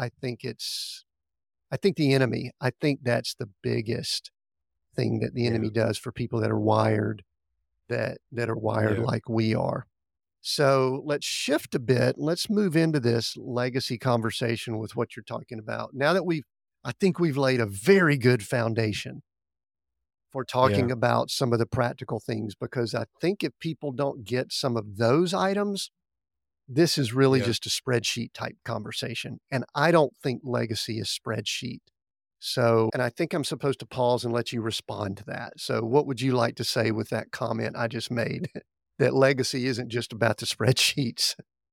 I think the enemy, I think that's the biggest thing that the Yeah. enemy does for people that are wired, that are wired Yeah. like we are. So let's shift a bit. Let's move into this legacy conversation with what you're talking about. Now that I think we've laid a very good foundation for Yeah. talking about some of the practical things, because I think if people don't get some of those items, this is really Yeah. just a spreadsheet type conversation, and I don't think legacy is spreadsheet. So, and I think I'm supposed to pause and let you respond to that. So, what would you like to say with that comment I just made? That legacy isn't just about the spreadsheets.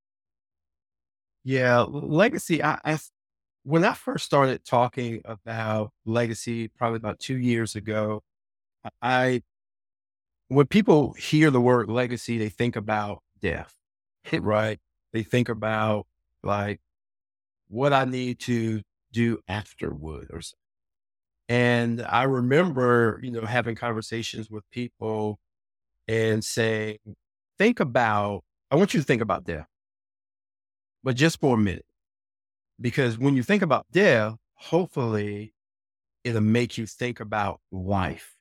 Yeah. Legacy. When I first started talking about legacy, probably about 2 years ago, I when people hear the word legacy, they think about death, right? They think about like what I need to do afterward or something. And I remember, having conversations with people and saying, I want you to think about death, but just for a minute, because when you think about death, hopefully it'll make you think about life.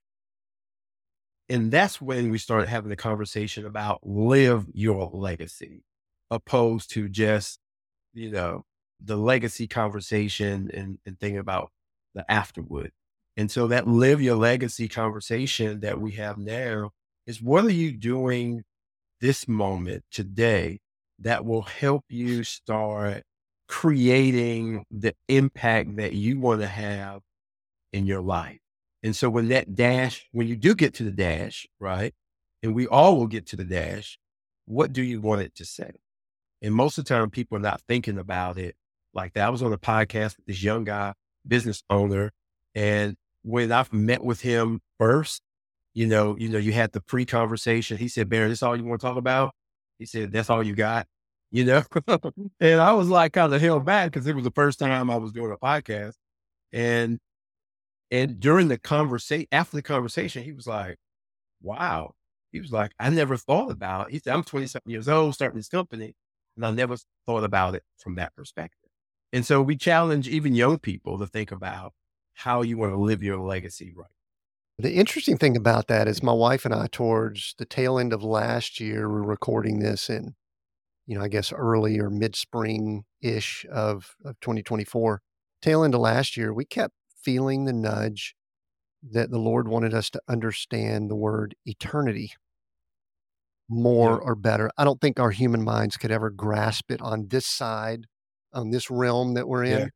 And that's when we started having the conversation about live your legacy, opposed to just, you know, the legacy conversation and thinking about the afterward. And so that live your legacy conversation that we have now is, what are you doing this moment today that will help you start creating the impact that you want to have in your life? And so when you do get to the dash, right? And we all will get to the dash, what do you want it to say? And most of the time, people are not thinking about it like that. I was on a podcast with this young guy, business owner, and when I met with him first, you had the pre-conversation. He said, "Barry, this all you want to talk about?" He said, "That's all you got," you know. And I was like, kind of held back because it was the first time I was doing a podcast, and during the conversation, after the conversation, he was like, "Wow." He was like, "I never thought about it." He said, "I'm 20-something years old, starting this company, and I never thought about it from that perspective." And so we challenge even young people to think about how you want to live your legacy right. The interesting thing about that is my wife and I, towards the tail end of last year, we're recording this in, I guess early or mid-spring ish of 2024. Tail end of last year, we kept feeling the nudge that the Lord wanted us to understand the word eternity more Yeah, or better. I don't think our human minds could ever grasp it on this side, on this realm that we're yeah, in.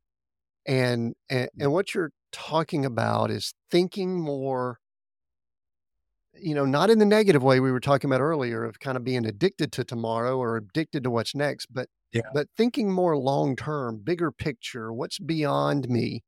And what you're talking about is thinking more, not in the negative way we were talking about earlier of kind of being addicted to tomorrow or addicted to what's next, but yeah, thinking more long term, bigger picture, what's beyond me.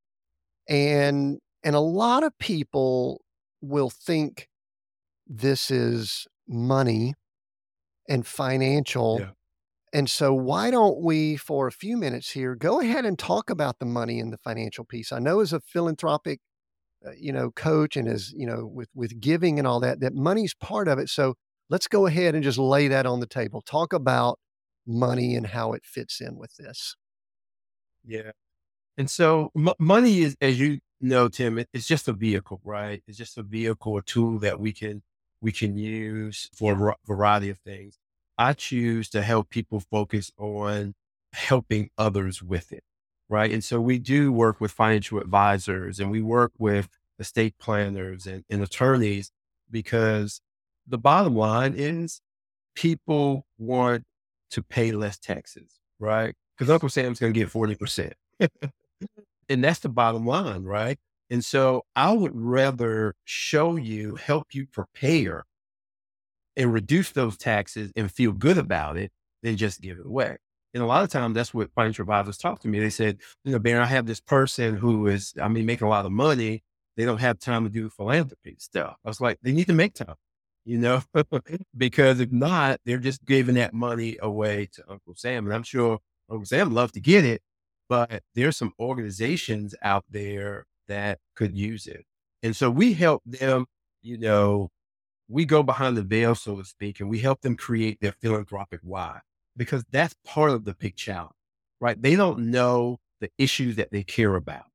And a lot of people will think this is money and financial. yeah, And so why don't we, for a few minutes here, go ahead and talk about the money and the financial piece? I know as a philanthropic coach and as, with giving and all that, that money's part of it. So let's go ahead and just lay that on the table. Talk about money and how it fits in with this. Yeah. And so money is, as you know, Tim, it's just a vehicle, right? It's just a vehicle, a tool that we can use for a variety of things. I choose to help people focus on helping others with it, right? And so we do work with financial advisors and we work with estate planners and attorneys because the bottom line is people want to pay less taxes, right? Because Uncle Sam's going to get 40%. And that's the bottom line, right? And so I would rather show you, help you prepare and reduce those taxes and feel good about it than just give it away. And a lot of times that's what financial advisors talk to me. They said, Baron, I have this person who is, making a lot of money. They don't have time to do philanthropy stuff. I was like, they need to make time, you know, because if not, they're just giving that money away to Uncle Sam. And I'm sure Uncle Sam would love to get it, but there's some organizations out there that could use it. And so we help them, you know, we go behind the veil, so to speak, and we help them create their philanthropic why, because that's part of the big challenge, right? They don't know the issues that they care about.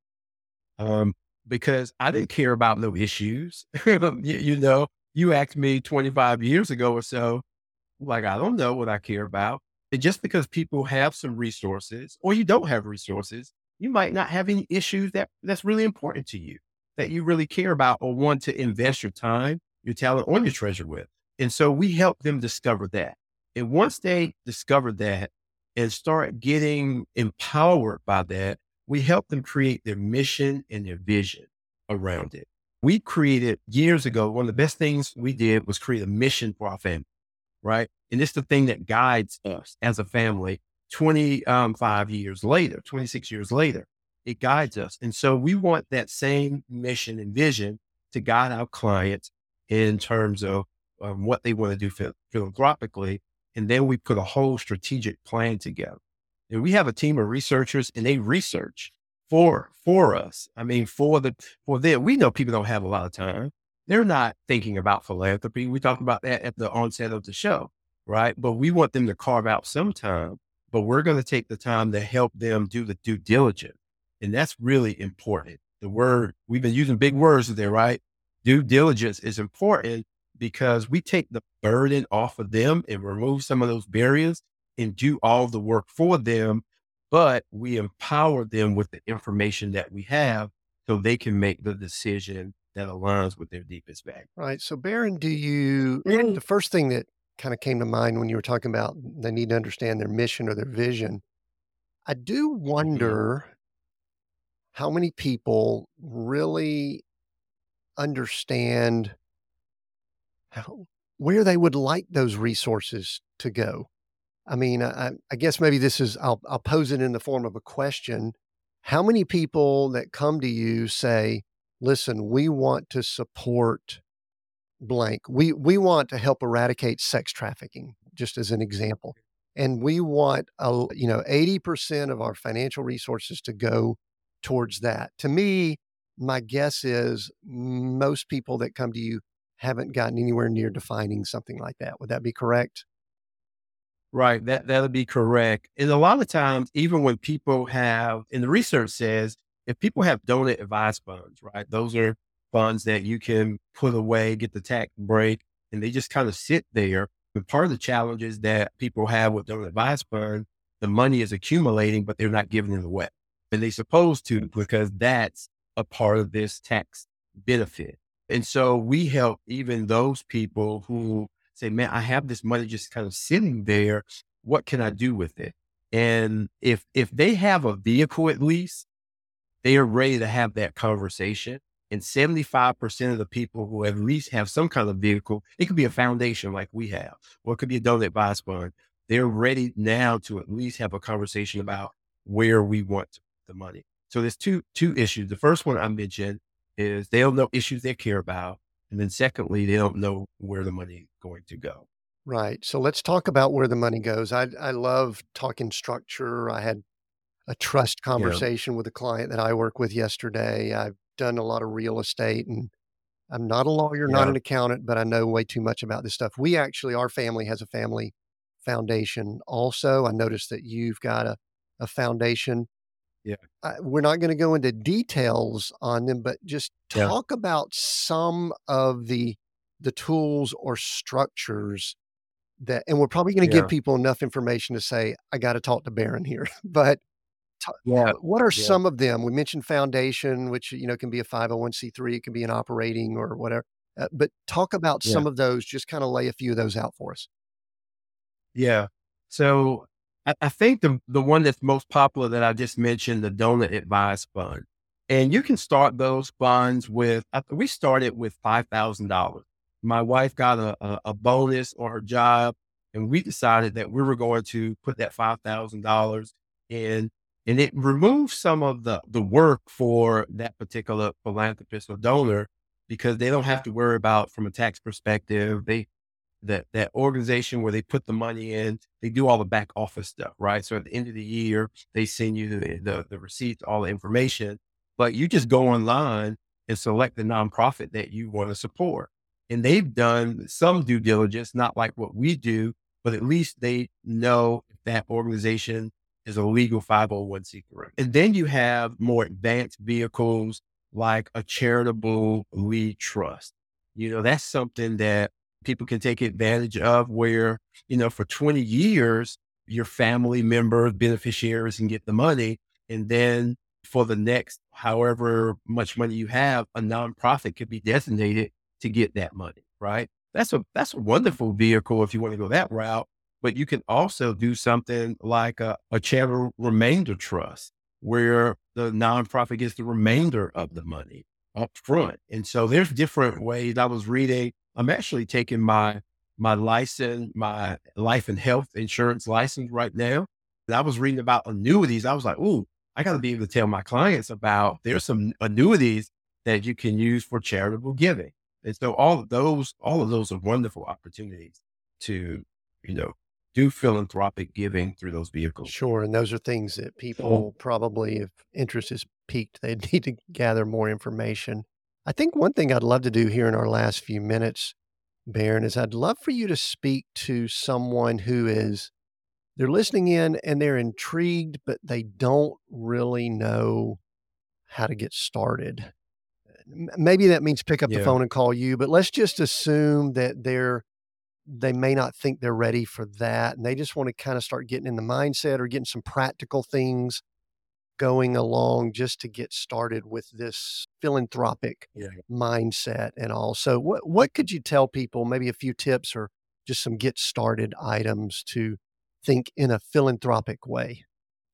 Because I didn't care about no issues. You asked me 25 years ago or so, like, I don't know what I care about. And just because people have some resources or you don't have resources, you might not have any issues that's really important to you, that you really care about or want to invest your time, your talent, or your treasure with. And so we help them discover that. And once they discover that and start getting empowered by that, we help them create their mission and their vision around it. We created years ago, one of the best things we did was create a mission for our family, right? And it's the thing that guides us as a family 25 years later, 26 years later, it guides us. And so we want that same mission and vision to guide our clients in terms of what they want to do philanthropically. And then we put a whole strategic plan together. And we have a team of researchers and they research for us. For them, we know people don't have a lot of time. They're not thinking about philanthropy. We talked about that at the onset of the show, right? But we want them to carve out some time, but we're going to take the time to help them do the due diligence. And that's really important. The word, we've been using big words there, right? Due diligence is important because we take the burden off of them and remove some of those barriers and do all the work for them, but we empower them with the information that we have so they can make the decision that aligns with their deepest value. Right. So, Baron, the first thing that kind of came to mind when you were talking about they need to understand their mission or their vision, I do Mhm. wonder how many people really understand where they would like those resources to go. I guess maybe I'll pose it in the form of a question. How many people that come to you say, listen, we want to support blank. We want to help eradicate sex trafficking, just as an example. And we want 80% of our financial resources to go towards that. To me, my guess is most people that come to you haven't gotten anywhere near defining something like that. Would that be correct? Right. That'll be correct. And a lot of times, even when people have, and the research says, if people have donor advised funds, right, those are funds that you can put away, get the tax break, and they just kind of sit there. But part of the challenges that people have with donor advised funds, the money is accumulating, but they're not giving it away. And they're supposed to, because that's a part of this tax benefit. And so we help even those people who say, man, I have this money just kind of sitting there. What can I do with it? And if they have a vehicle, at least they are ready to have that conversation. And 75% of the people who at least have some kind of vehicle, it could be a foundation like we have, or it could be a donor advised fund. They're ready now to at least have a conversation about where we want the money. So there's two issues. The first one I mentioned is they don't know issues they care about. And then secondly, they don't know where the money is going to go. Right. So let's talk about where the money goes. I love talking structure. I had a trust Yeah. conversation with a client that I work with yesterday. done a lot of real estate, and I'm not a lawyer, not Yeah. an accountant, but I know way too much about this stuff. Our family has a family foundation also. I noticed that you've got a foundation. Yeah. We're not going to go into details on them, but just Yeah. talk about some of the tools or structures that, and we're probably going to give Yeah. people enough information to say, I got to talk to Baron here. But ta- Yeah. what are Yeah. some of them? We mentioned foundation, which can be a 501(c)(3, it can be an operating or whatever. But talk about Yeah. some of those. Just kind of lay a few of those out for us. Yeah. So I think the one that's most popular that I just mentioned, the donor advised fund, and you can start those funds with. We started with $5,000. My wife got a bonus on her job, and we decided that we were going to put that $5,000 in, and it removes some of the work for that particular philanthropist or donor because they don't have to worry about from a tax perspective. That organization where they put the money in, they do all the back office stuff, right? So at the end of the year, they send you the receipts, all the information, but you just go online and select the nonprofit that you want to support. And they've done some due diligence, not like what we do, but at least they know if that organization is a legal 501(c)(3). And then you have more advanced vehicles like a charitable lead trust. That's something that people can take advantage of where, for 20 years, your family member beneficiaries can get the money. And then for the next, however much money you have, a nonprofit could be designated to get that money, right? That's a wonderful vehicle if you want to go that route. But you can also do something like a charitable remainder trust where the nonprofit gets the remainder of the money up front. And so there's different ways. I was reading, I'm actually taking my license, my life and health insurance license right now. And I was reading about annuities. I was like, ooh, I got to be able to tell my clients about there's some annuities that you can use for charitable giving. And so all of those are wonderful opportunities to, you know, do philanthropic giving through those vehicles. Sure, and those are things that So, people probably, if interest is piqued, they need to gather more information. I think one thing I'd love to do here in our last few minutes, Baron, is I'd love for you to speak to someone they're listening in and they're intrigued, but they don't really know how to get started. Maybe that means pick up the yeah, phone and call you, but let's just assume that they may not think they're ready for that, and they just wanna kinda start getting in the mindset or getting some practical things going along just to get started with this philanthropic yeah. mindset and all. So what could you tell people, maybe a few tips or just some get started items to think in a philanthropic way?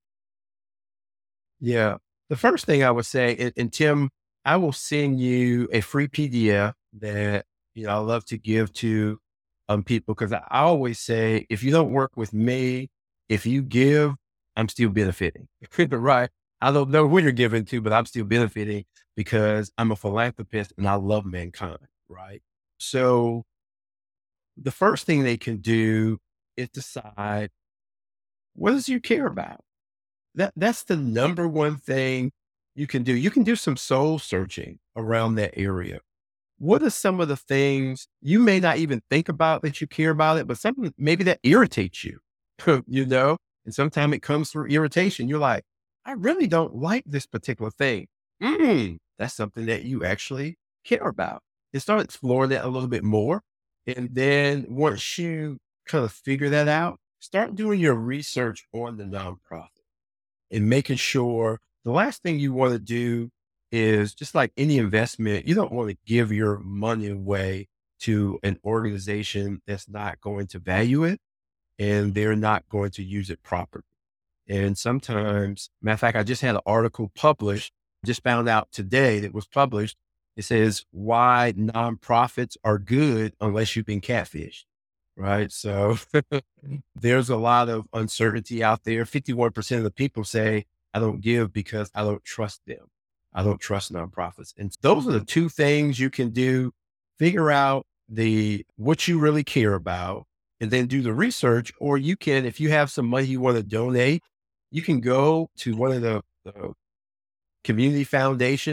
Yeah. The first thing I would say, and Tim, I will send you a free PDF that, I love to give to people because I always say, if you don't work with me, if you give, I'm still benefiting. Right. I don't know who you're giving to, but I'm still benefiting because I'm a philanthropist and I love mankind. Right. So the first thing they can do is decide what does you care about? That's the number one thing you can do. You can do some soul searching around that area. What are some of the things you may not even think about that you care about it, but something maybe that irritates you, you know? And sometimes it comes through irritation. You're like, I really don't like this particular thing. That's something that you actually care about. And start exploring that a little bit more. And then once you kind of figure that out, start doing your research on the nonprofit and making sure the last thing you want to do is just like any investment, you don't want to give your money away to an organization that's not going to value it and they're not going to use it properly. And sometimes, matter of fact, I just had an article published, just found out today that was published. It says why nonprofits are good unless you've been catfished. Right. So there's a lot of uncertainty out there. 51% of the people say, I don't give because I don't trust them. I don't trust nonprofits. And those are the two things you can do. Figure out what you really care about and then do the research. Or you can, if you have some money you want to donate, you can go to one of the community foundations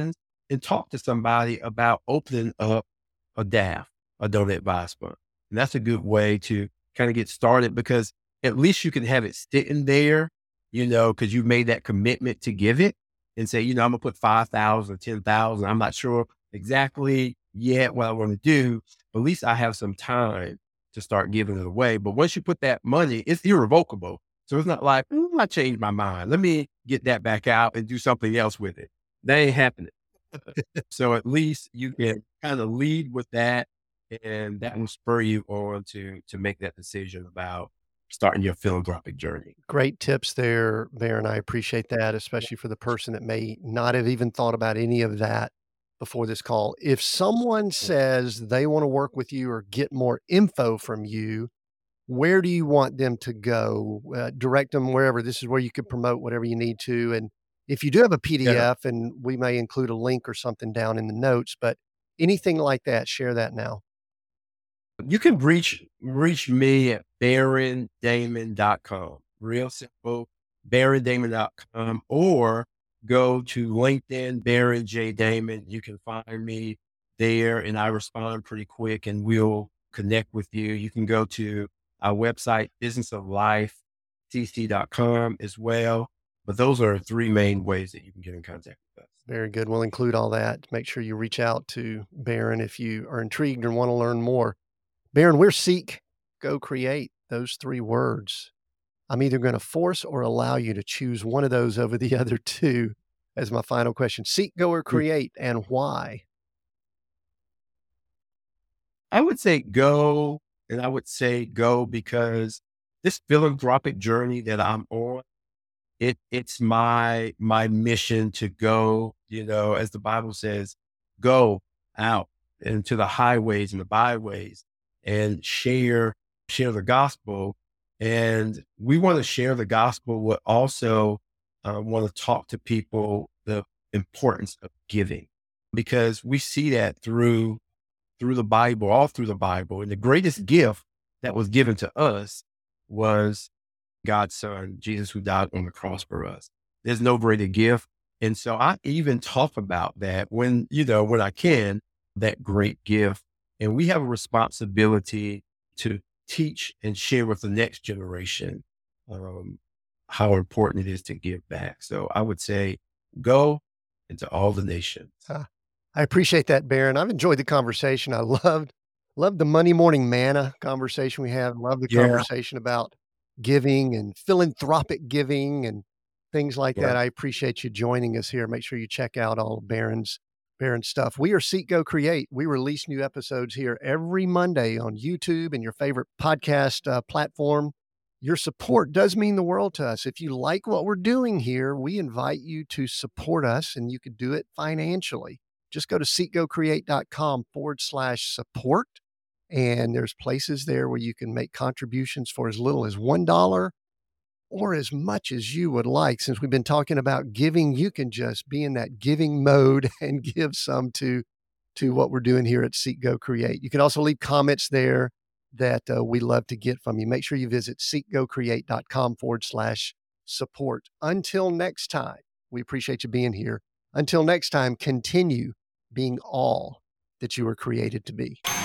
and talk to somebody about opening up a DAF, a donor advised fund. And that's a good way to kind of get started because at least you can have it sitting there, because you made that commitment to give it and say, I'm gonna put 5,000 or 10,000. I'm not sure exactly yet what I want to do, but at least I have some time to start giving it away. But once you put that money, it's irrevocable. So it's not like, I changed my mind. Let me get that back out and do something else with it. That ain't happening. So at least you can kind of lead with that, and that will spur you on to make that decision about starting your philanthropic journey. Great tips there, Baron. I appreciate that, especially for the person that may not have even thought about any of that before this call. If someone says they want to work with you or get more info from you, where do you want them to go? Direct them wherever. This is where you can promote whatever you need to. And if you do have a Yeah. PDF, and we may include a link or something down in the notes, but anything like that, share that now. You can reach me at barondamon.com. Real simple, barondamon.com, or go to LinkedIn, Baron J. Damon. You can find me there and I respond pretty quick and we'll connect with you. You can go to our website, businessoflifecc.com as well. But those are three main ways that you can get in contact with us. Very good. We'll include all that. Make sure you reach out to Baron if you are intrigued and want to learn more. Baron, we're Seek, Go, Create. Those three words. I'm either going to force or allow you to choose one of those over the other two as my final question. Seek, Go, or Create, and why? I would say go, and I would say go because this philanthropic journey that I'm on, it's my mission to go, as the Bible says, go out into the highways and the byways and share the gospel. And we want to share the gospel, but also want to talk to people the importance of giving, because we see that through the Bible, all through the Bible. And the greatest gift that was given to us was God's son, Jesus, who died on the cross for us. There's no greater gift. And so I even talk about that when I can, that great gift. And we have a responsibility to teach and share with the next generation how important it is to give back. So I would say go into all the nations. I appreciate that, Baron. I've enjoyed the conversation. I loved the Monday morning manna conversation we had. Love the conversation about giving and philanthropic giving and things like that. I appreciate you joining us here. Make sure you check out all of Baron's stuff. We are Seek, Go, Create. We release new episodes here every Monday on YouTube and your favorite podcast platform. Your support does mean the world to us. If you like what we're doing here, we invite you to support us, and you could do it financially. Just go to seekgocreate.com/support. And there's places there where you can make contributions for as little as $1 or as much as you would like. Since we've been talking about giving, you can just be in that giving mode and give some to what we're doing here at Seek, Go, Create. You can also leave comments there that we love to get from you. Make sure you visit seekgocreate.com/support. Until next time, we appreciate you being here. Until next time, continue being all that you were created to be.